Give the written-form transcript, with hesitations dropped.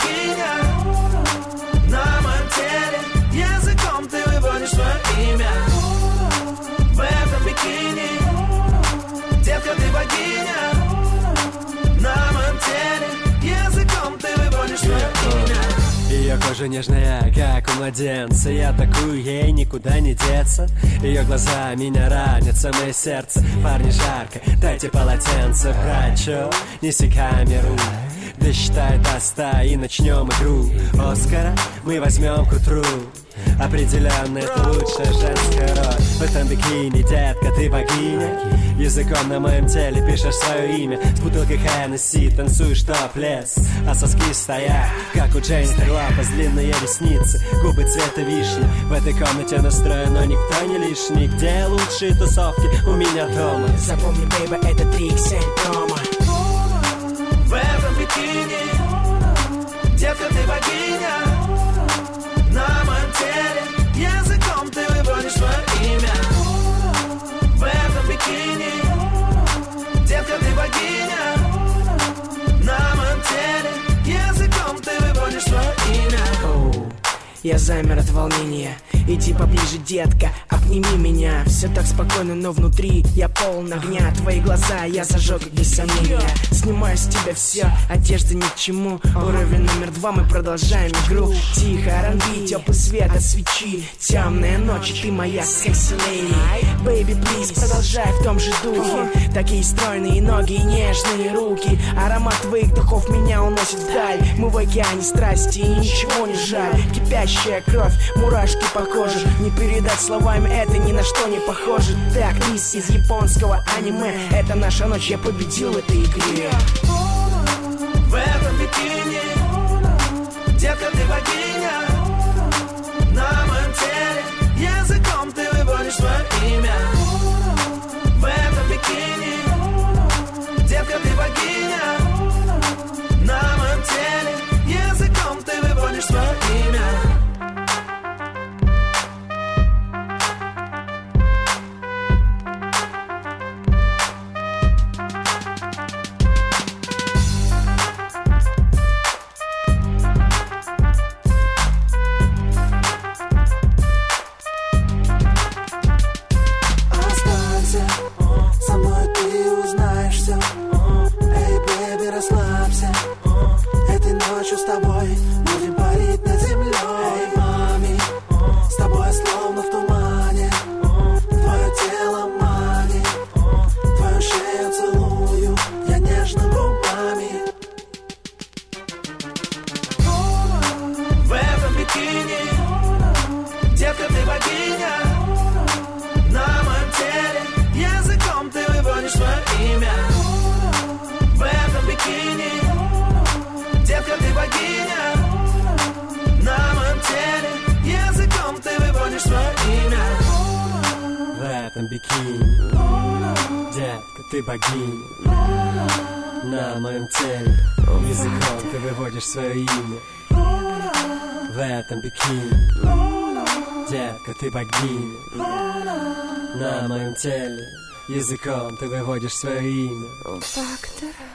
богиня. На моем теле языком ты выводишь свое имя. В этом бикини, детка, ты богиня. На моем теле языком ты выводишь свое имя. Ее кожа нежная, как у младенца. Я такую, ей никуда не деться. Ее глаза меня ранят, самое сердце. Парни, жарко, дайте полотенце. Брать, чё? Неси камеру. Досчитай до 100 и начнем игру. Оскара мы возьмем к утру. Определенно это лучшая женская роль. В этом бикини, детка, ты богиня. Языком на моем теле пишешь свое имя. С бутылкой Хеннесси танцуешь топлес. А соски стоят, как у Дженнифер Лопес. Длинные ресницы, губы цвета вишни. В этой комнате настроено никто не лишний. Где лучшие тусовки? У меня дома. Запомни, бейба, это 3XL промо. В этом бикини, детка, ты богиня. На моем теле языком ты выводишь свое имя. В этом бикини, детка, ты богиня. На моем теле языком ты выводишь свое имя. Я замер от волнения. Иди поближе, детка, обними меня. Все так спокойно, но внутри я полон огня. Твои глаза я зажег, без сомнения. Снимаю с тебя все, одежда ни к чему. Уровень номер 2, мы продолжаем игру. Тихо, R&B, теплый свет от свечи. Темная ночь, ты моя секси-леди. Baby, please, продолжай в том же духе. Такие стройные ноги и нежные руки. Аромат твоих духов меня уносит вдаль. Мы в океане страсти и ничего не жаль. Кипящая кровь, мурашки по коже. Не передать словами, это ни на что не похоже. Так, мисс из японского аниме. Это наша ночь, я победил в этой игре. В этом бикини, детка, ты богиня. На моем теле языком ты выводишь свое имя. В этом бикини, детка, ты богиня. На моем теле языком ты выводишь свое имя. Со мной ты узнаешь все. Эй, бэби, расслабься. Этой ночью с тобой будем парить над землей. Эй, мами, с тобой словно в тумане. Твое тело манит, твою шею целую я нежно губами. В этом бикини, детка, ты богиня. На моем теле языком ты выводишь свое имя. В этом бикини, детка, ты богиня. На моем теле языком ты выводишь свое имя. В этом бикини, детка, ты богиня. На моем теле языком ты выводишь свое имя. В этом бикини, детка, ты богиня. На моем теле языком ты выводишь свое имя. Фактор.